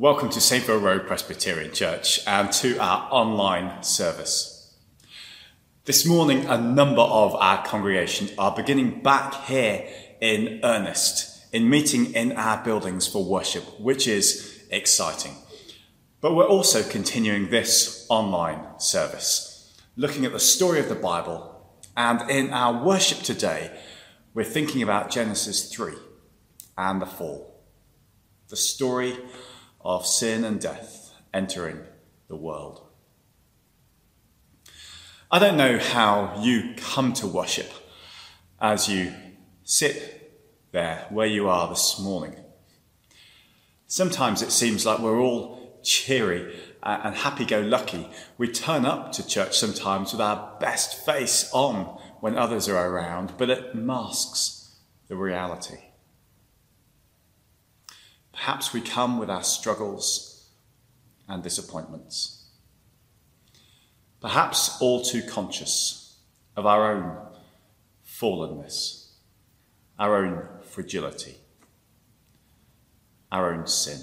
Welcome to Saintville Road Presbyterian Church and to our online service. This morning, a number of our congregations are beginning back here in earnest, in meeting in our buildings for worship, which is exciting. But we're also continuing this online service, looking at the story of the Bible. And in our worship today, we're thinking about Genesis 3 and the fall, the story of sin and death entering the world. I don't know how you come to worship as you sit there where you are this morning. Sometimes it seems like we're all cheery and happy-go-lucky. We turn up to church sometimes with our best face on when others are around, but it masks the reality. Perhaps we come with our struggles and disappointments. Perhaps all too conscious of our own fallenness, our own fragility, our own sin.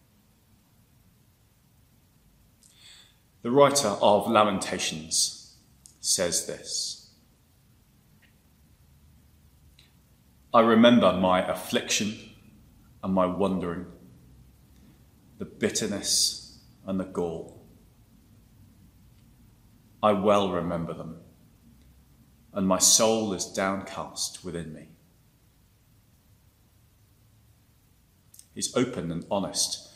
The writer of Lamentations says this: I remember my affliction and my wandering, the bitterness and the gall. I well remember them, and my soul is downcast within me. He's open and honest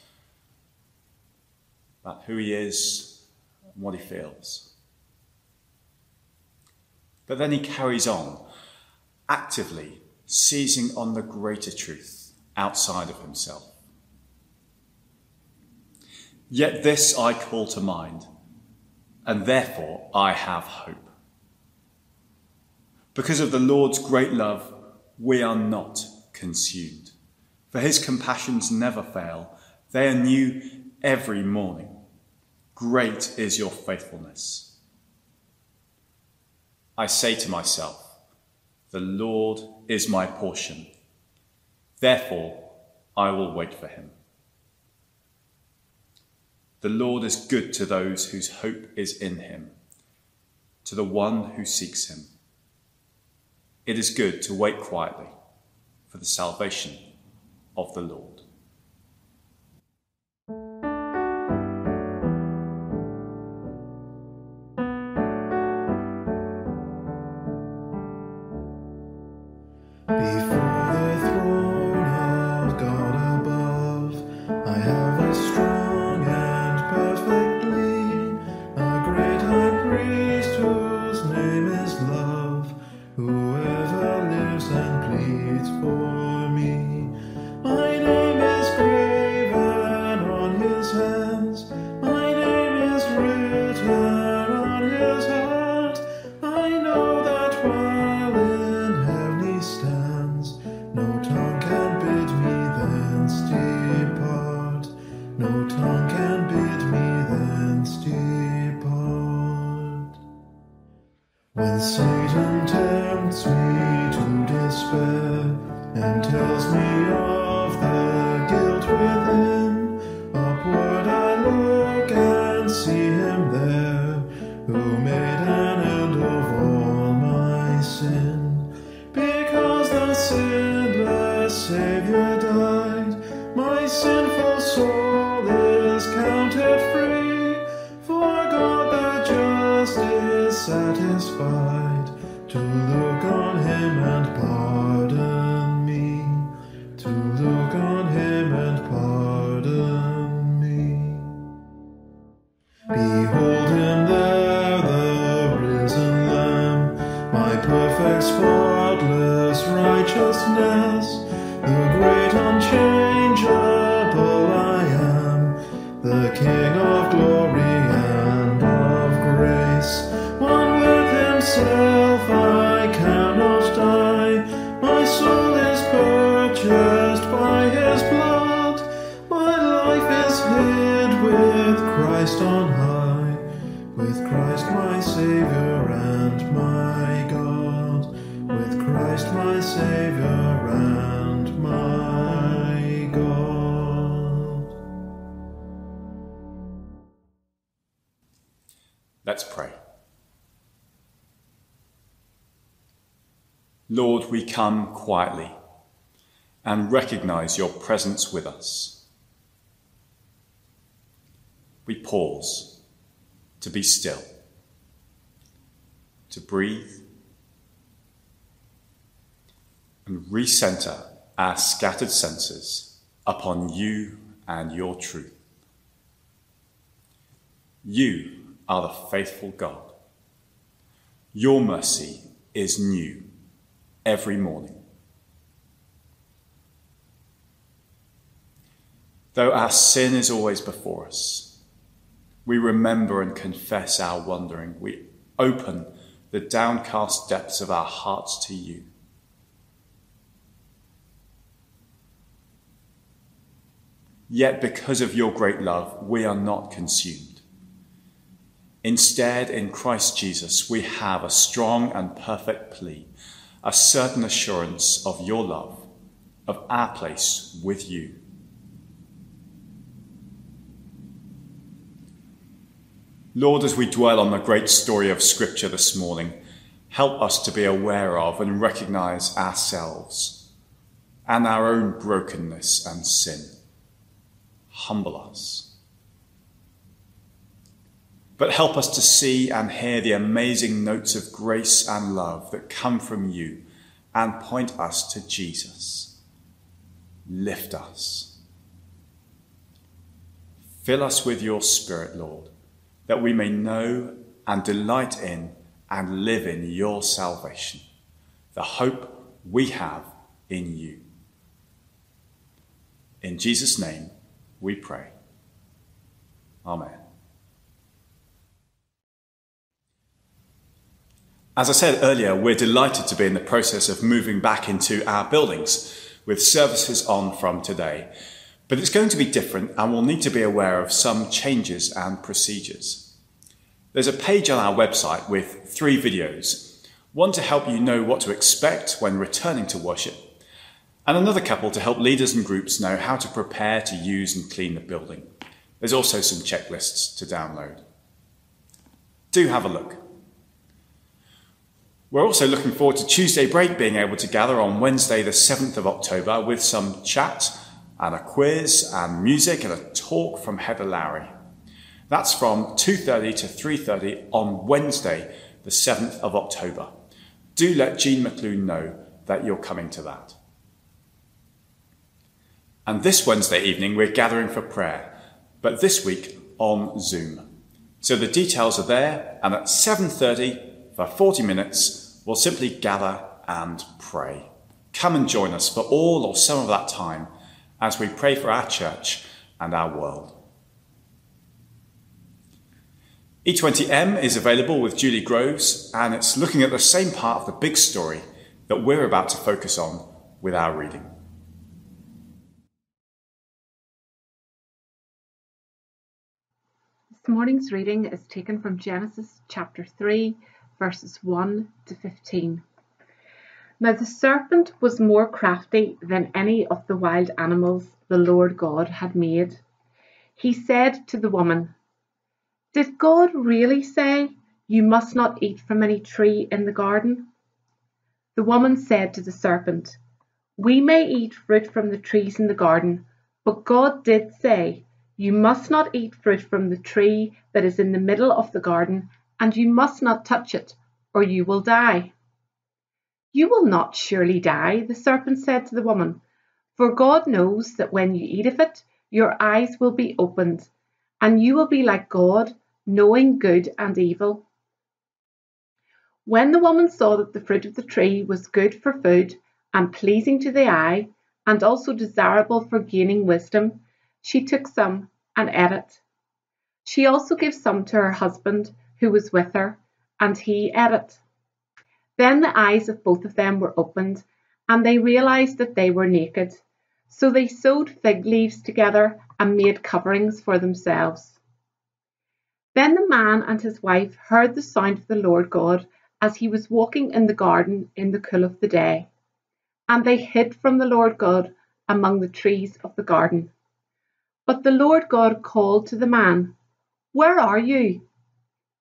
about who he is and what he feels. But then he carries on, actively seizing on the greater truth outside of himself. Yet this I call to mind, and therefore I have hope. Because of the Lord's great love, we are not consumed. For his compassions never fail. They are new every morning. Great is your faithfulness. I say to myself, the Lord is my portion. Therefore, I will wait for him. The Lord is good to those whose hope is in him, to the one who seeks him. It is good to wait quietly for the salvation of the Lord. When Satan tempts me to despair and tells me of the guilt within, upward I look and see him there, who made an end of all my sin. Because the sinless Saviour died, my sinful soul is counted free, for God the just is satisfied to look on him and pardon me, to look on him and pardon me. Behold him there, the risen Lamb, my perfect spotless righteousness, the great unchangeable I am, the King of glory and of grace. One with himself I cannot die, my soul is purchased by his blood, my life is hid with Christ on high, with Christ my Saviour and my God, with Christ my Saviour and my God. Let's pray. Lord, we come quietly and recognize your presence with us. We pause to be still, to breathe, and recenter our scattered senses upon you and your truth. You are the faithful God. Your mercy is new every morning. Though our sin is always before us, we remember and confess our wandering. We open the downcast depths of our hearts to you. Yet because of your great love, we are not consumed. Instead, in Christ Jesus, we have a strong and perfect plea, a certain assurance of your love, of our place with you. Lord, as we dwell on the great story of Scripture this morning, help us to be aware of and recognize ourselves and our own brokenness and sin. Humble us. But help us to see and hear the amazing notes of grace and love that come from you and point us to Jesus. Lift us. Fill us with your Spirit, Lord, that we may know and delight in and live in your salvation, the hope we have in you. In Jesus' name we pray. Amen. As I said earlier, we're delighted to be in the process of moving back into our buildings with services on from today. But it's going to be different and we'll need to be aware of some changes and procedures. There's a page on our website with 3 videos, one to help you know what to expect when returning to worship, and another couple to help leaders and groups know how to prepare to use and clean the building. There's also some checklists to download. Do have a look. We're also looking forward to Tuesday break being able to gather on Wednesday the 7th of October with some chat and a quiz and music and a talk from Heather Lowry. That's from 2:30 to 3:30 on Wednesday the 7th of October. Do let Jean McClune know that you're coming to that. And this Wednesday evening we're gathering for prayer, but this week on Zoom. So the details are there, and at 7:30 for 40 minutes, we'll simply gather and pray. Come and join us for all or some of that time as we pray for our church and our world. E20M is available with Julie Groves, and it's looking at the same part of the big story that we're about to focus on with our reading. This morning's reading is taken from Genesis chapter 3, verses 1 to 15. Now the serpent was more crafty than any of the wild animals the Lord God had made. He said to the woman, "Did God really say, 'You must not eat from any tree in the garden'?" The woman said to the serpent, "We may eat fruit from the trees in the garden, but God did say, 'You must not eat fruit from the tree that is in the middle of the garden, and you must not touch it, or you will die.'" "You will not surely die," the serpent said to the woman, "for God knows that when you eat of it, your eyes will be opened, and you will be like God, knowing good and evil." When the woman saw that the fruit of the tree was good for food and pleasing to the eye, and also desirable for gaining wisdom, she took some and ate it. She also gave some to her husband who was with her, and he ate it. Then the eyes of both of them were opened, and they realized that they were naked. So they sewed fig leaves together and made coverings for themselves. Then the man and his wife heard the sound of the Lord God as he was walking in the garden in the cool of the day. And they hid from the Lord God among the trees of the garden. But the Lord God called to the man, "Where are you?"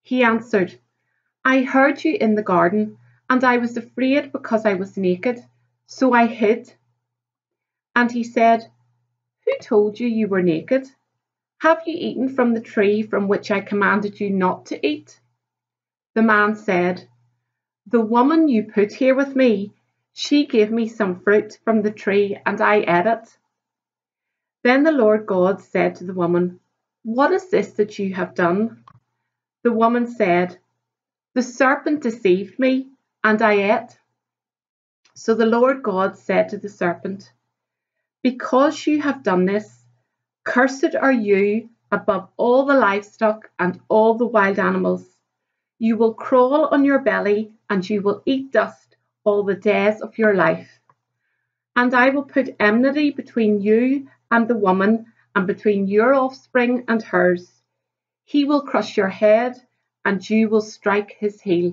He answered, I heard you in the garden, and I was afraid because I was naked, so I hid. And he said, Who told you you were naked? Have you eaten from the tree from which I commanded you not to eat? The man said, The woman you put here with me, she gave me some fruit from the tree, and I ate it. Then the Lord God said to the woman, What is this that you have done? The woman said, The serpent deceived me, and I ate. So the Lord God said to the serpent, Because you have done this, cursed are you above all the livestock and all the wild animals. You will crawl on your belly, and you will eat dust all the days of your life. And I will put enmity between you and the woman, and between your offspring and hers. He will crush your head, and you will strike his heel.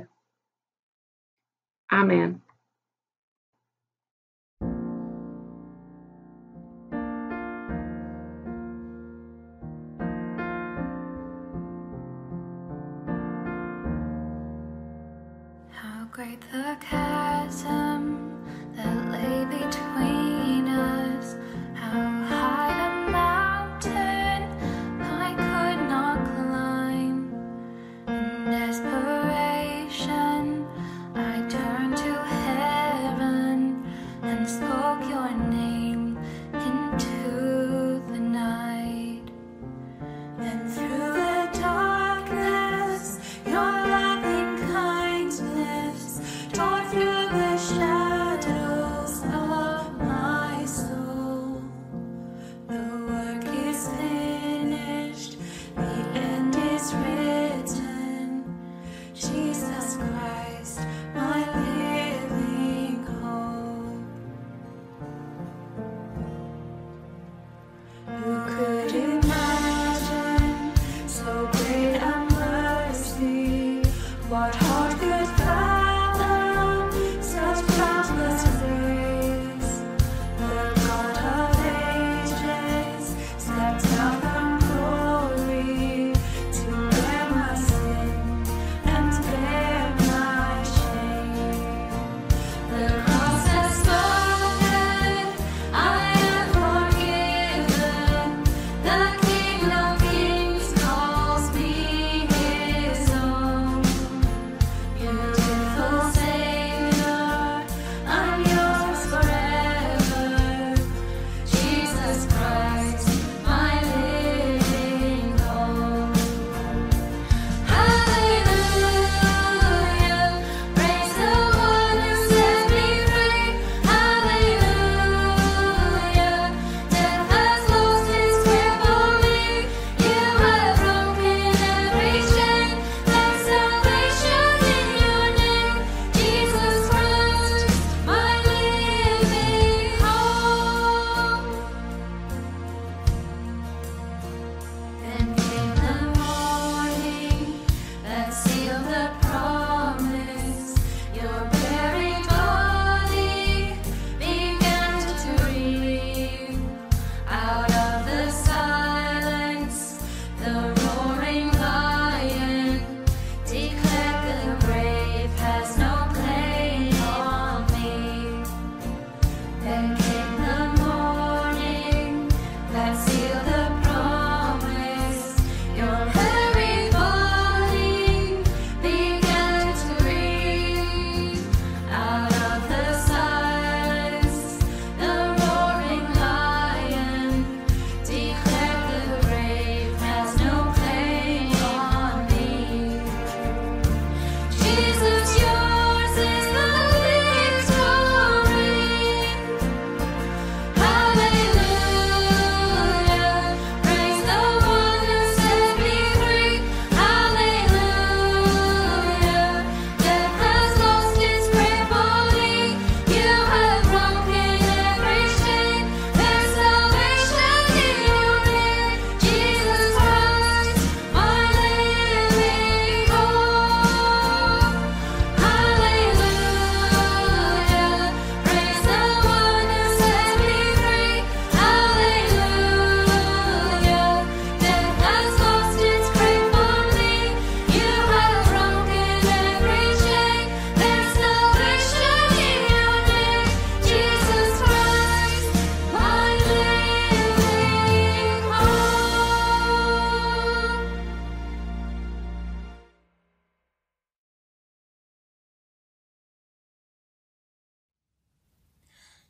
Amen. How great the chasm that lay between us, how high the mountain I could not climb. In desperation, I turned to heaven and spoke your name into the night. Then through the darkness, your loving kindness tore through the shadows.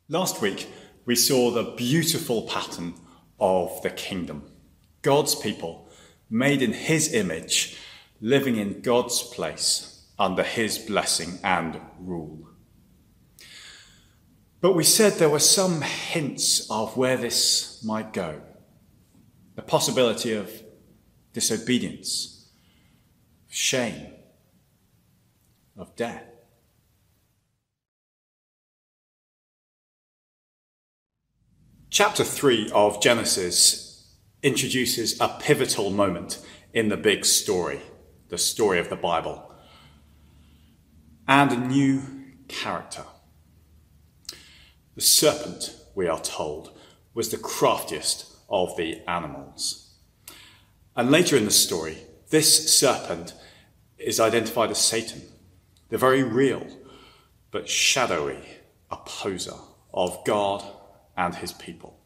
Last week, we saw the beautiful pattern of the kingdom. God's people, made in his image, living in God's place under his blessing and rule. But we said there were some hints of where this might go. The possibility of disobedience, shame, of death. Chapter 3 of Genesis introduces a pivotal moment in the big story, the story of the Bible, and a new character. The serpent, we are told, was the craftiest of the animals. And later in the story, this serpent is identified as Satan, the very real but shadowy opposer of God and his people.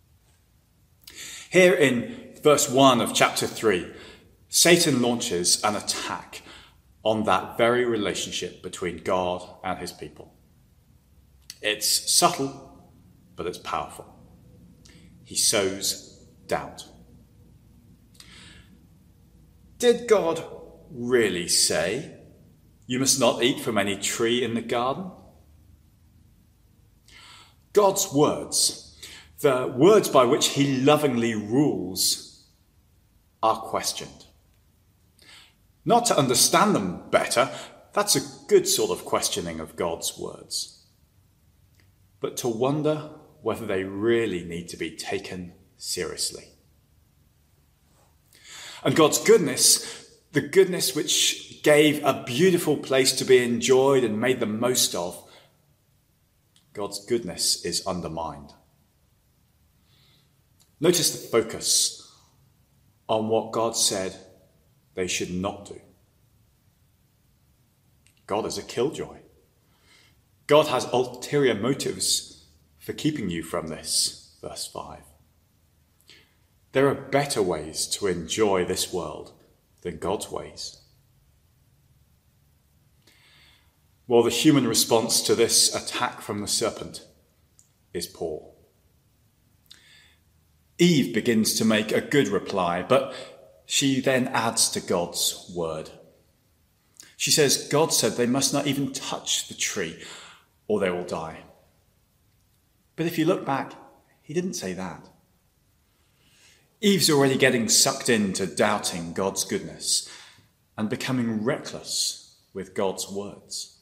Here in verse 1 of chapter 3, Satan launches an attack on that very relationship between God and his people. It's subtle, but it's powerful. He sows doubt. Did God really say, "You must not eat from any tree in the garden"? God's words, the words by which he lovingly rules, are questioned. Not to understand them better, that's a good sort of questioning of God's words, but to wonder whether they really need to be taken seriously. And God's goodness, the goodness which gave a beautiful place to be enjoyed and made the most of, God's goodness is undermined. Notice the focus on what God said they should not do. God is a killjoy. God has ulterior motives for keeping you from this, verse 5. There are better ways to enjoy this world than God's ways. Well, the human response to this attack from the serpent is poor. Eve begins to make a good reply, but she then adds to God's word. She says, God said they must not even touch the tree or they will die. But if you look back, he didn't say that. Eve's already getting sucked into doubting God's goodness and becoming reckless with God's words.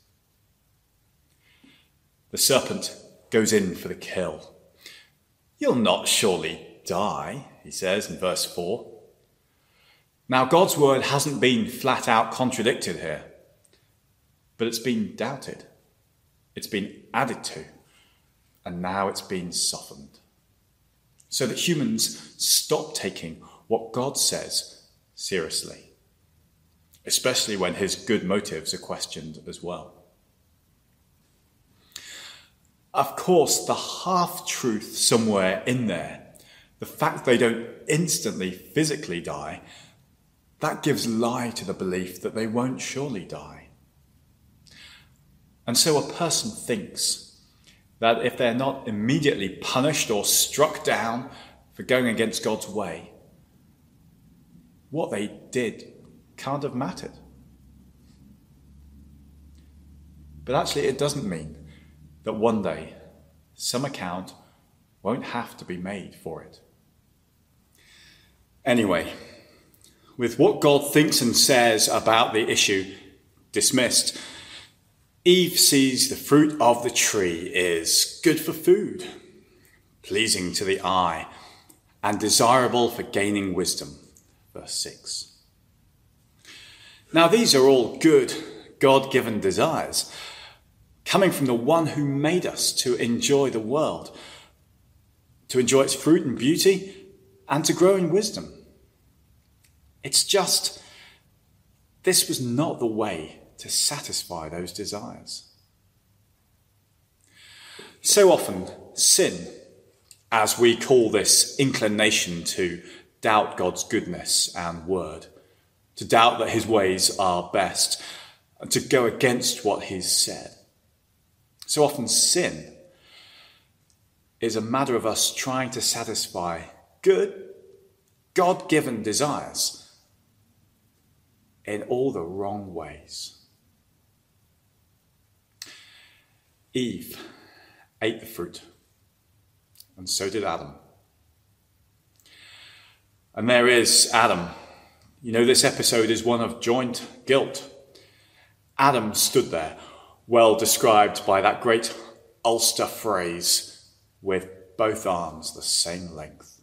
The serpent goes in for the kill. "You'll not surely die," he says in verse 4. Now, God's word hasn't been flat out contradicted here, but it's been doubted. It's been added to, and now it's been softened. So that humans stop taking what God says seriously, especially when his good motives are questioned as well. Of course, the half-truth somewhere in there, the fact they don't instantly physically die, that gives lie to the belief that they won't surely die. And so a person thinks that if they're not immediately punished or struck down for going against God's way, what they did can't have mattered. But actually, it doesn't mean that one day some account won't have to be made for it. Anyway, with what God thinks and says about the issue dismissed, Eve sees the fruit of the tree is good for food, pleasing to the eye, and desirable for gaining wisdom. Verse 6. Now these are all good, God-given desires, coming from the one who made us to enjoy the world, to enjoy its fruit and beauty, and to grow in wisdom. It's just, this was not the way to satisfy those desires. So often, sin, as we call this inclination to doubt God's goodness and word, to doubt that his ways are best, and to go against what he's said. So often sin is a matter of us trying to satisfy good, God-given desires in all the wrong ways. Eve ate the fruit, and so did Adam. And there is Adam. You know, this episode is one of joint guilt. Adam stood there, well described by that great Ulster phrase, with both arms the same length.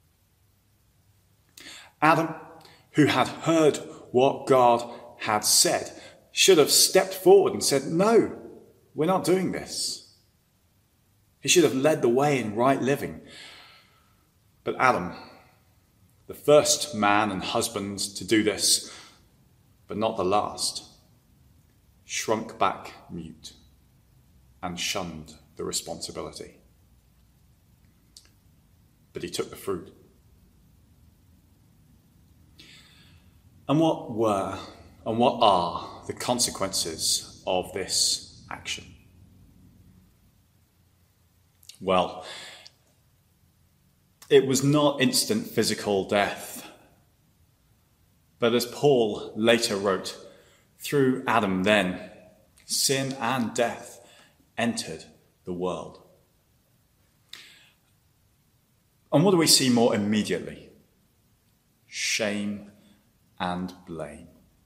Adam, who had heard what God had said, should have stepped forward and said, "No, we're not doing this." He should have led the way in right living. But Adam, the first man and husband to do this, but not the last, shrunk back mute and shunned the responsibility. But he took the fruit. And what were and what are the consequences of this action? Well, it was not instant physical death. But as Paul later wrote, through Adam then, sin and death entered the world. And what do we see more immediately? Shame and blame.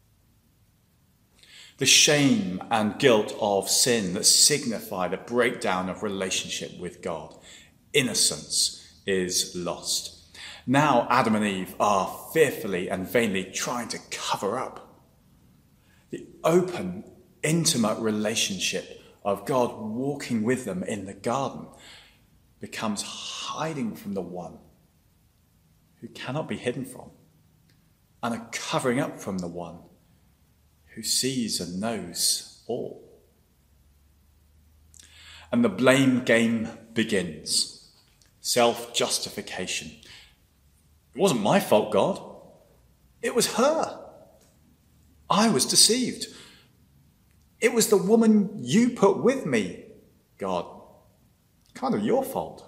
The shame and guilt of sin that signify the breakdown of relationship with God. Innocence is lost. Now Adam and Eve are fearfully and vainly trying to cover up the open, intimate relationship of God walking with them in the garden becomes hiding from the one who cannot be hidden from, and a covering up from the one who sees and knows all. And the blame game begins. Self-justification. It wasn't my fault, God. It was her. I was deceived. It was the woman you put with me, God. Kind of your fault.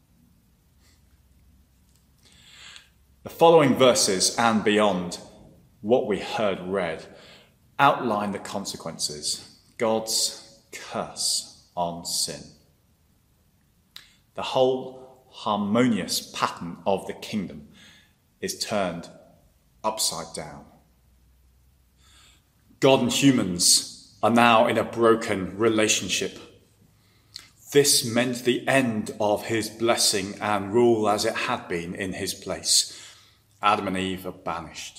The following verses and beyond what we heard read outline the consequences, God's curse on sin. The whole harmonious pattern of the kingdom is turned upside down. God and humans are now in a broken relationship. This meant the end of his blessing and rule as it had been in his place. Adam and Eve are banished.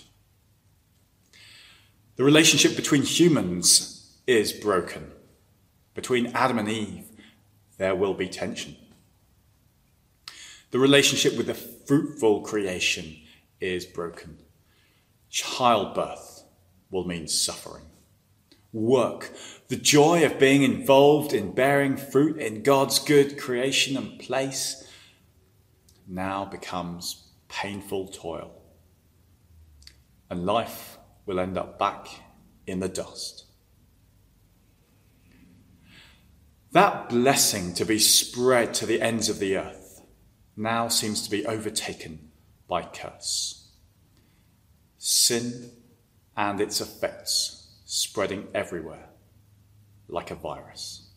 The relationship between humans is broken. Between Adam and Eve, there will be tension. The relationship with the fruitful creation is broken. Childbirth will mean suffering. Work, the joy of being involved in bearing fruit in God's good creation and place, now becomes painful toil. And life will end up back in the dust. That blessing to be spread to the ends of the earth now seems to be overtaken by curse. Sin and its effects spreading everywhere like a virus.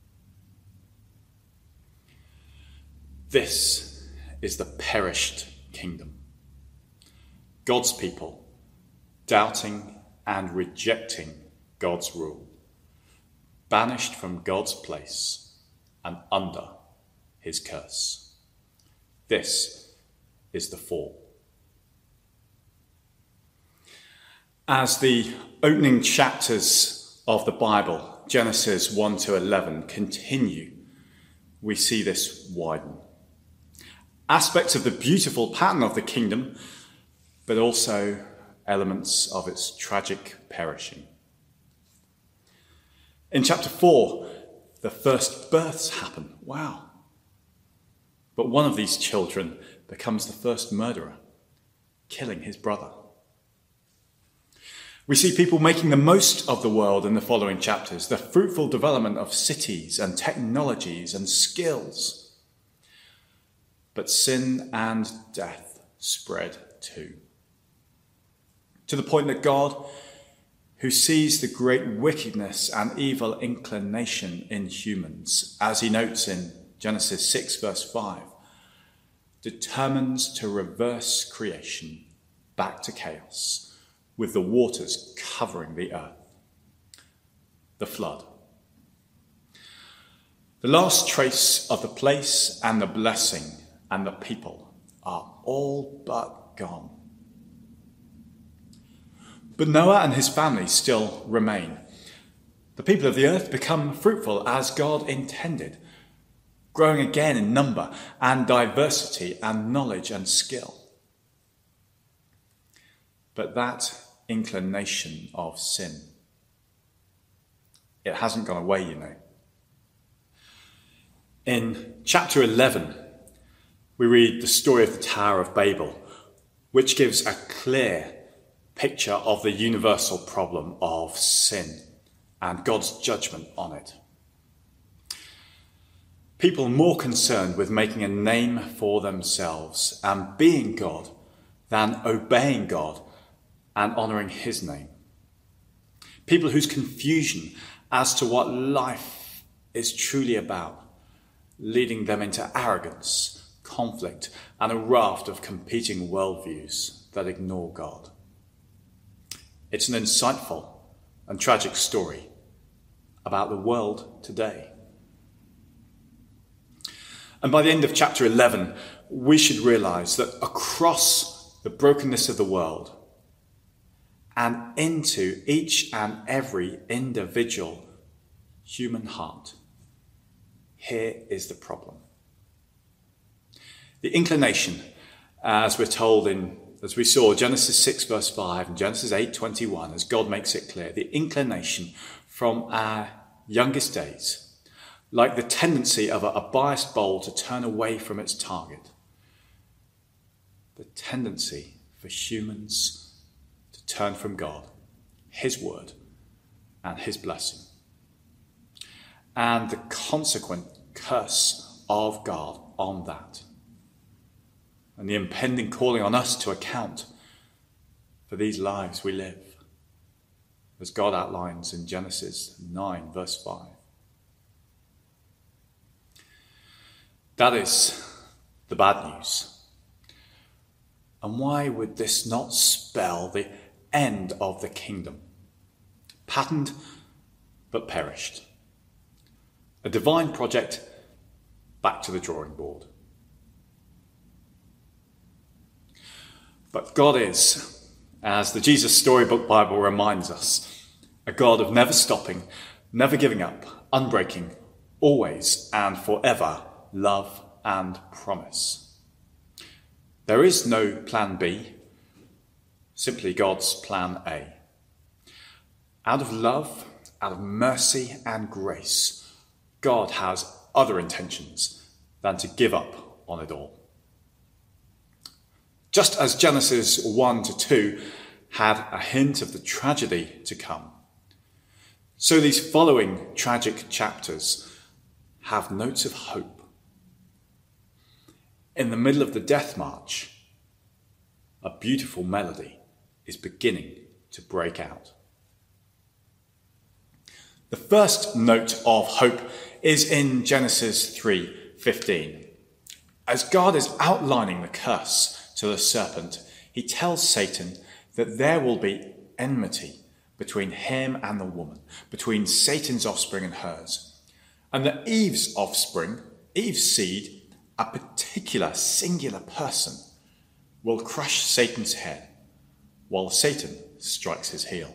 This is the perished kingdom. God's people doubting and rejecting God's rule, banished from God's place and under his curse. This is the fall. As the opening chapters of the Bible, Genesis 1 to 11, continue, we see this widen. Aspects of the beautiful pattern of the kingdom, but also elements of its tragic perishing. In chapter 4, the first births happen. Wow. But one of these children becomes the first murderer, killing his brother. We see people making the most of the world in the following chapters, the fruitful development of cities and technologies and skills. but sin and death spread too. To the point that God, who sees the great wickedness and evil inclination in humans, as he notes in Genesis 6 verse 5, determines to reverse creation back to chaos, with the waters covering the earth. The flood. The last trace of the place and the blessing and the people are all but gone. But Noah and his family still remain. The people of the earth become fruitful as God intended, growing again in number and diversity and knowledge and skill. But that inclination of sin, it hasn't gone away, you know. In chapter 11, we read the story of the Tower of Babel, which gives a clear picture of the universal problem of sin and God's judgment on it. People more concerned with making a name for themselves and being God than obeying God and honouring his name. People whose confusion as to what life is truly about, leading them into arrogance, conflict, and a raft of competing worldviews that ignore God. It's an insightful and tragic story about the world today. And by the end of chapter 11, we should realise that across the brokenness of the world and into each and every individual human heart, here is the problem. The inclination, as we're told as we saw Genesis 6 verse 5 and Genesis 8:21, as God makes it clear, the inclination from our youngest days, like the tendency of a biased bowl to turn away from its target, the tendency for humans to turn from God, his word, and his blessing, and the consequent curse of God on that, and the impending calling on us to account for these lives we live, as God outlines in Genesis 9 verse 5. That is the bad news. And why would this not spell the end of the kingdom? Patterned but perished. A divine project back to the drawing board. But God is, as the Jesus Storybook Bible reminds us, a God of never stopping, never giving up, unbreaking, always and forever love and promise. There is no plan B, simply God's plan A. Out of love, out of mercy and grace, God has other intentions than to give up on it all. Just as Genesis 1 to 2 had a hint of the tragedy to come, so these following tragic chapters have notes of hope. In the middle of the death march, a beautiful melody is beginning to break out. The first note of hope is in Genesis 3:15. As God is outlining the curse to the serpent, he tells Satan that there will be enmity between him and the woman, between Satan's offspring and hers, and that Eve's offspring, Eve's seed, a particular singular person, will crush Satan's head while Satan strikes his heel.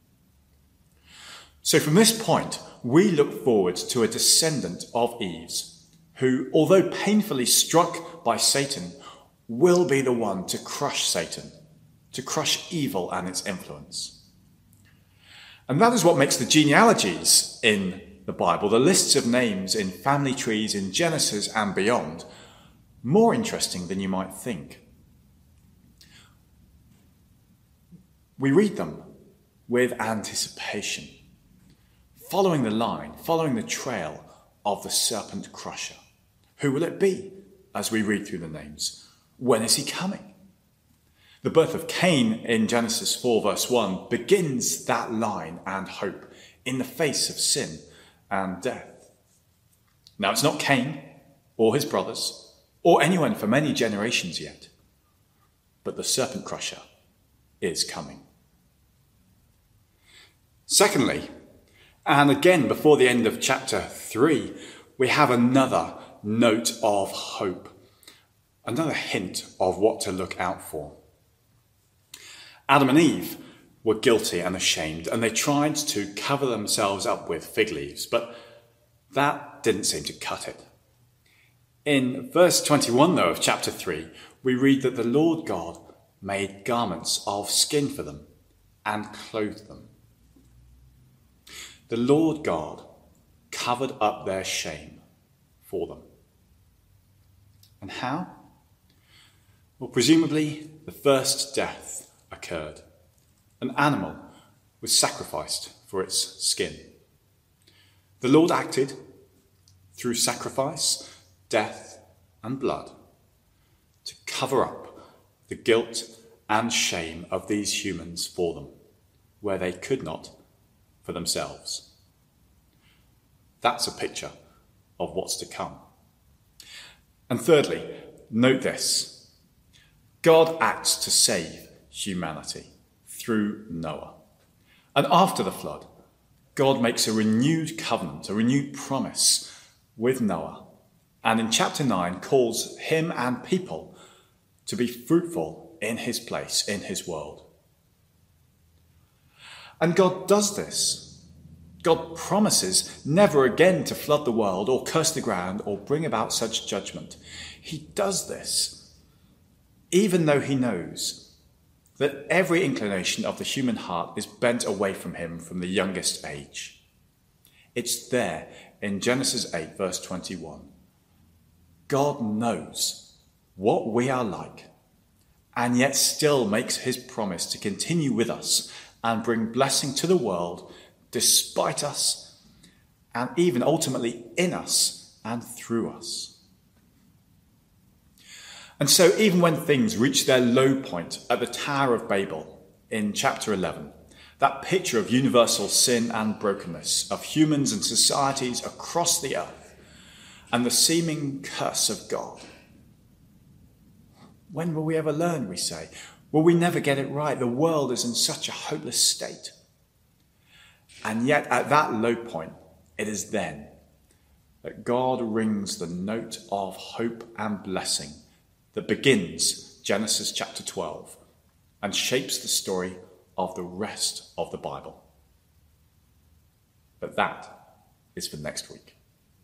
So from this point, we look forward to a descendant of Eve's who, although painfully struck by Satan, will be the one to crush Satan, to crush evil and its influence. And that is what makes the genealogies in the Bible, the lists of names in family trees in Genesis and beyond, more interesting than you might think. We read them with anticipation, following the line, following the trail of the serpent crusher. Who will it be? as we read through the names. When is he coming? The birth of Cain in Genesis 4 verse 1 begins that line and hope in the face of sin and death. Now it's not Cain or his brothers or anyone for many generations yet, but the serpent crusher is coming. Secondly, and again before the end of chapter 3, we have another note of hope, another hint of what to look out for. Adam and Eve were guilty and ashamed, and they tried to cover themselves up with fig leaves, but that didn't seem to cut it. In verse 21, though, of chapter 3, we read that the Lord God made garments of skin for them and clothed them. The Lord God covered up their shame for them. And how? Well, presumably the first death occurred. An animal was sacrificed for its skin. The Lord acted through sacrifice, death, and blood to cover up the guilt and shame of these humans for them, where they could not for themselves. That's a picture of what's to come. And thirdly, note this. God acts to save humanity through Noah. And after the flood, God makes a renewed covenant, a renewed promise with Noah. And in chapter 9 calls him and people to be fruitful in his place, in his world. And God does this. God promises never again to flood the world or curse the ground or bring about such judgment. He does this even though he knows that every inclination of the human heart is bent away from him from the youngest age. It's there in Genesis 8 verse 21. God knows what we are like and yet still makes his promise to continue with us and bring blessing to the world despite us, and even ultimately in us and through us. And so even when things reach their low point at the Tower of Babel in chapter 11, that picture of universal sin and brokenness, of humans and societies across the earth, and the seeming curse of God. When will we ever learn, we say? Will we never get it right? The world is in such a hopeless state. And yet at that low point, it is then that God rings the note of hope and blessing that begins Genesis chapter 12 and shapes the story of the rest of the Bible. But that is for next week.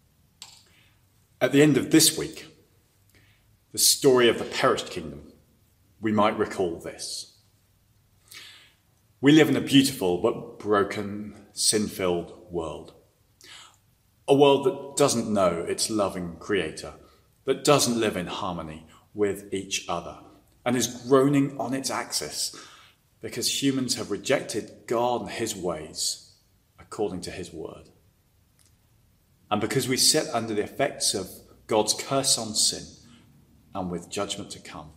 At the end of this week, the story of the perished kingdom, we might recall this. We live in a beautiful but broken, sin-filled world. A world that doesn't know its loving creator, that doesn't live in harmony with each other, and is groaning on its axis because humans have rejected God and his ways according to his word. And because we sit under the effects of God's curse on sin and with judgment to come.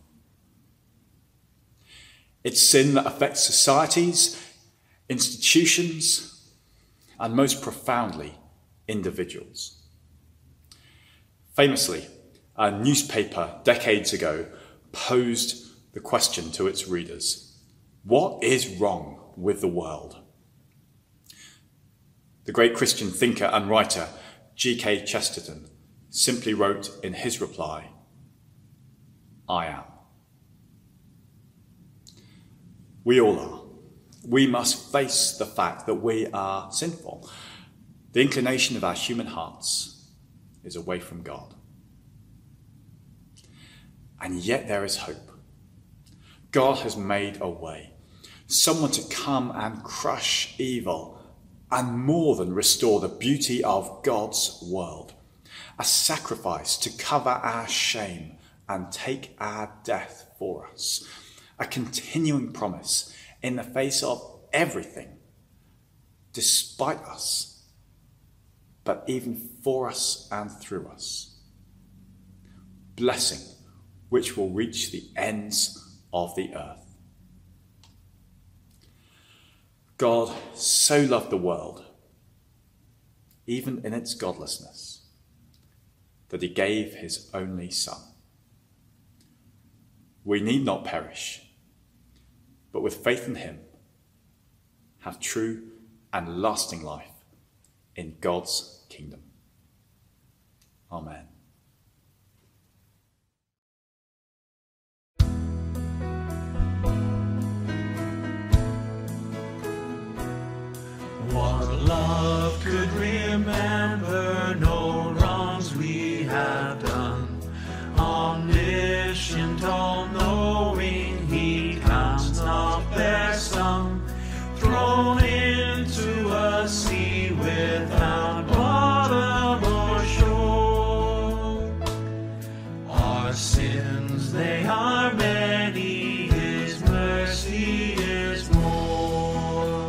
It's sin that affects societies, institutions, and most profoundly, individuals. Famously, a newspaper decades ago posed the question to its readers, what is wrong with the world? The great Christian thinker and writer G.K. Chesterton simply wrote in his reply, I am. We all are. We must face the fact that we are sinful. The inclination of our human hearts is away from God. And yet there is hope. God has made a way. Someone to come and crush evil and more than restore the beauty of God's world. A sacrifice to cover our shame and take our death for us. A continuing promise in the face of everything, despite us, but even for us and through us. blessing which will reach the ends of the earth. God so loved the world, even in its godlessness, that he gave his only Son. We need not perish, but with faith in him, have true and lasting life in God's kingdom. Amen. What love could remember no wrongs we have done? Omniscient, all-knowing, he counts not their sum. Thrown into a sea without bottom or shore. Our sins, they are many, his mercy is more.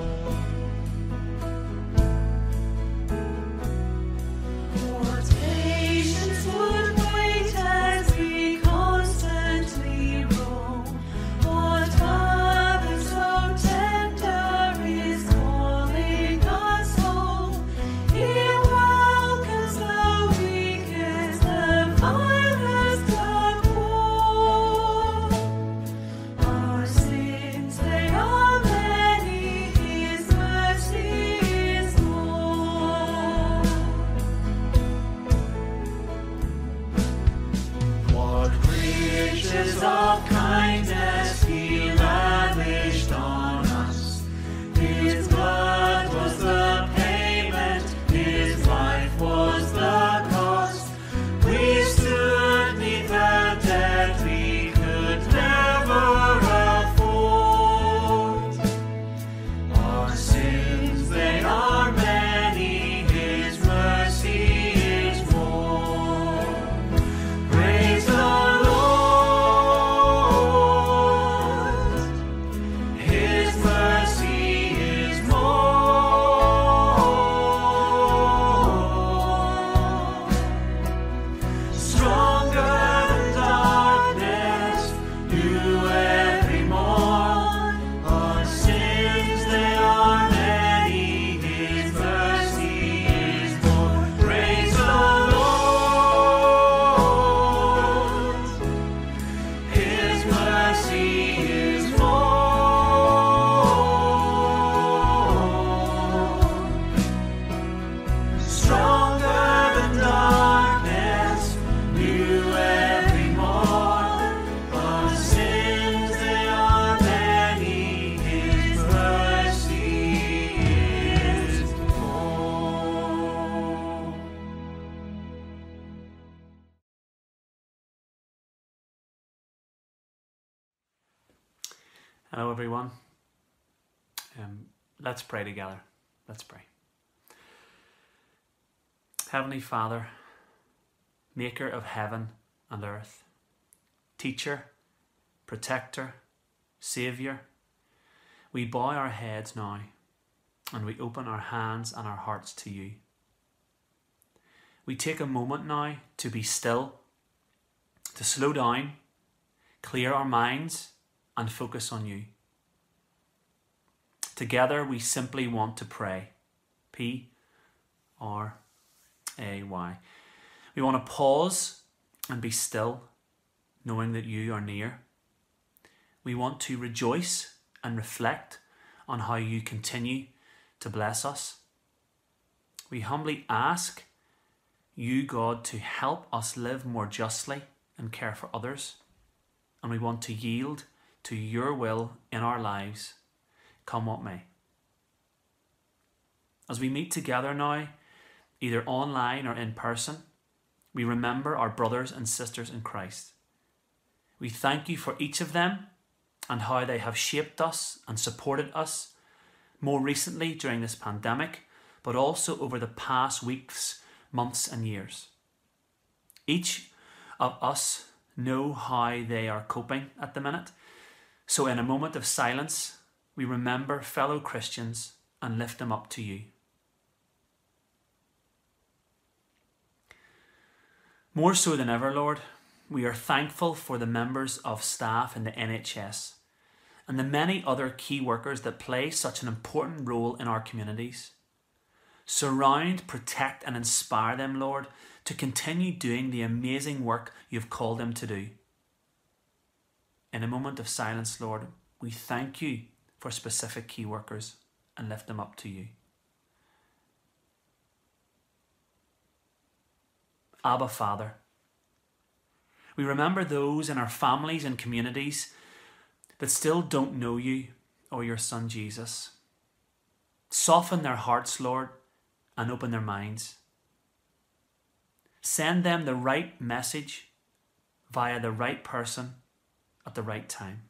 What patience would wait as we constantly roam? What Father so tender is calling us home? He welcomes the weakest, the vilest of poor. Our sins, they are many, his mercy is more. What riches of kindness he lavished on us. His blood was the payment, his life was the cost. We stood neath a debt we could never afford. Our sins, they are many, his mercy is more. Praise the Lord, his mercy is more. Stronger than darkness, new every morn. Our sins, they are many, his mercy is more. Praise the Lord, his mercy is more. Stronger than darkness, new every morn. Our sins, they are many, his mercy is more. Hello, everyone. Let's pray together. Let's pray. Heavenly Father, maker of heaven and earth, teacher, protector, saviour, we bow our heads now and we open our hands and our hearts to you. We take a moment now to be still, to slow down, clear our minds and focus on you. Together we simply want to pray. P-R-A-Y. We want to pause and be still, knowing that you are near. We want to rejoice and reflect on how you continue to bless us. We humbly ask you, God, to help us live more justly and care for others. And we want to yield to your will in our lives, come what may. As we meet together now, either online or in person, we remember our brothers and sisters in Christ. We thank you for each of them and how they have shaped us and supported us, more recently during this pandemic, but also over the past weeks, months and years. Each of us know how they are coping at the minute, so in a moment of silence, we remember fellow Christians and lift them up to you. More so than ever, Lord, we are thankful for the members of staff in the NHS and the many other key workers that play such an important role in our communities. Surround, protect and inspire them, Lord, to continue doing the amazing work you've called them to do. In a moment of silence, Lord, we thank you for specific key workers and lift them up to you. Abba, Father, we remember those in our families and communities that still don't know you or your Son Jesus. Soften their hearts, Lord, and open their minds. Send them the right message via the right person at the right time.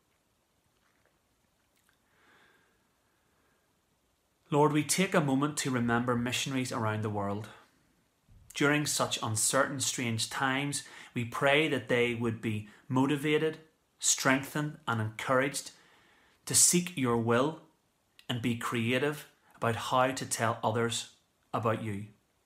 Lord, we take a moment to remember missionaries around the world. During such uncertain, strange times, we pray that they would be motivated, strengthened, and encouraged to seek your will and be creative about how to tell others about you.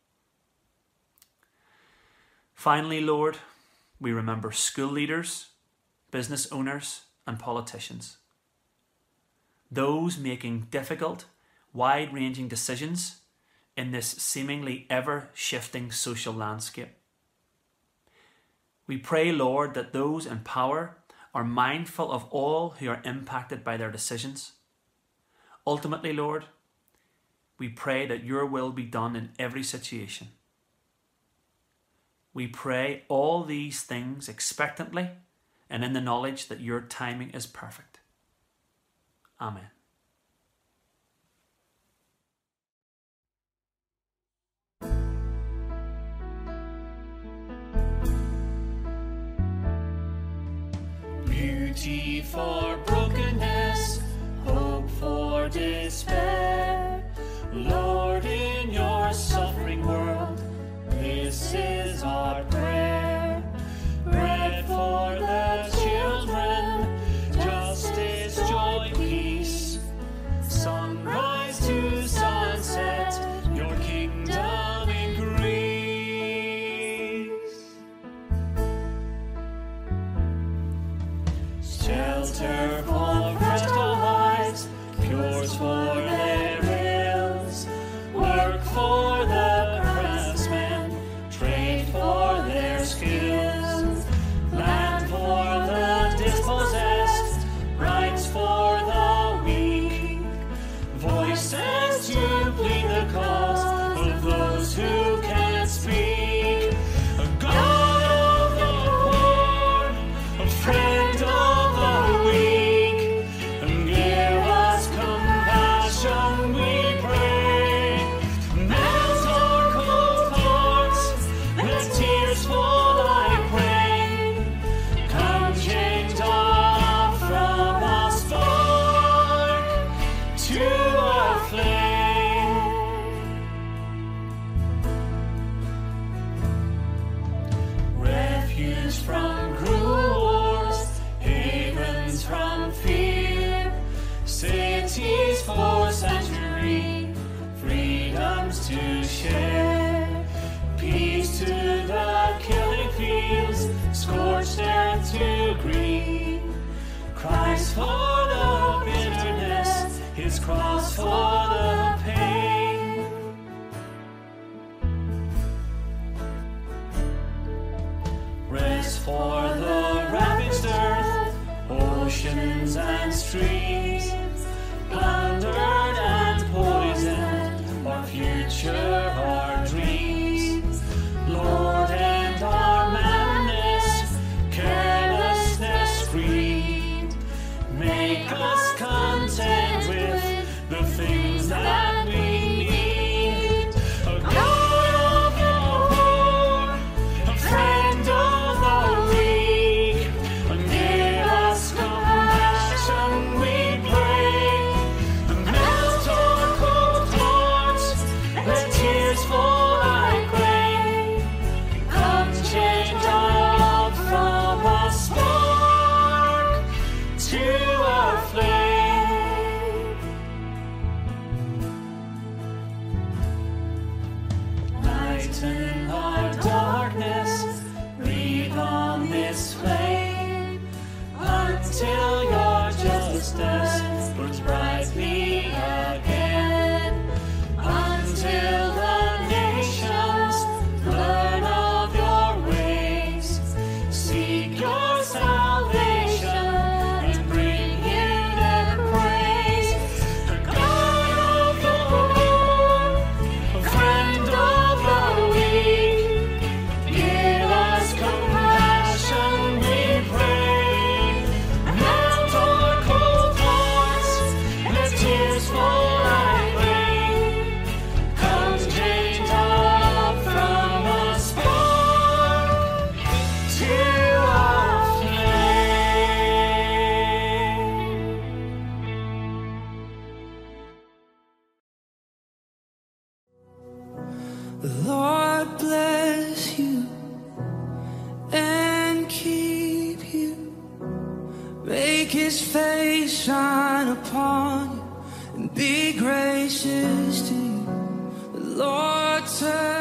Finally, Lord, we remember school leaders, business owners, and politicians. Those making difficult, wide-ranging decisions in this seemingly ever-shifting social landscape. We pray, Lord, that those in power are mindful of all who are impacted by their decisions. Ultimately, Lord, we pray that your will be done in every situation. We pray all these things expectantly and in the knowledge that your timing is perfect. Amen. Beauty for brokenness, hope for despair. Lord, in your suffering world, this is our prayer. Bread for the children, justice, joy, peace. Sunrise to sunset, your kingdom increase. Shelter for fragile lives, cures for their ills, work for the craftsmen, trade for their skills, land for the dispossessed, rights for the weak, voices to plead the cause of those who can't speak. A God of the poor, a friend of the weak, and give us compassion, we pray. Melt our cold hearts, let tears fall like rain. Come change our love from a spark to a flame. Refuge from cruel wars, havens from fear, cities for century, freedoms to share. Peace to the killing fields, scorched earth to green. Christ for the bitterness, his cross for the pain. Rest for the ravaged earth, oceans and streams, plundered and poisoned, our future, our dreams. Lord, and our madness, carelessness, greed, make us content with the things that we need. A God of the poor, a friend of the weak, and give us compassion, we pray. Melt his face shine upon you and be gracious to you. The Lord turn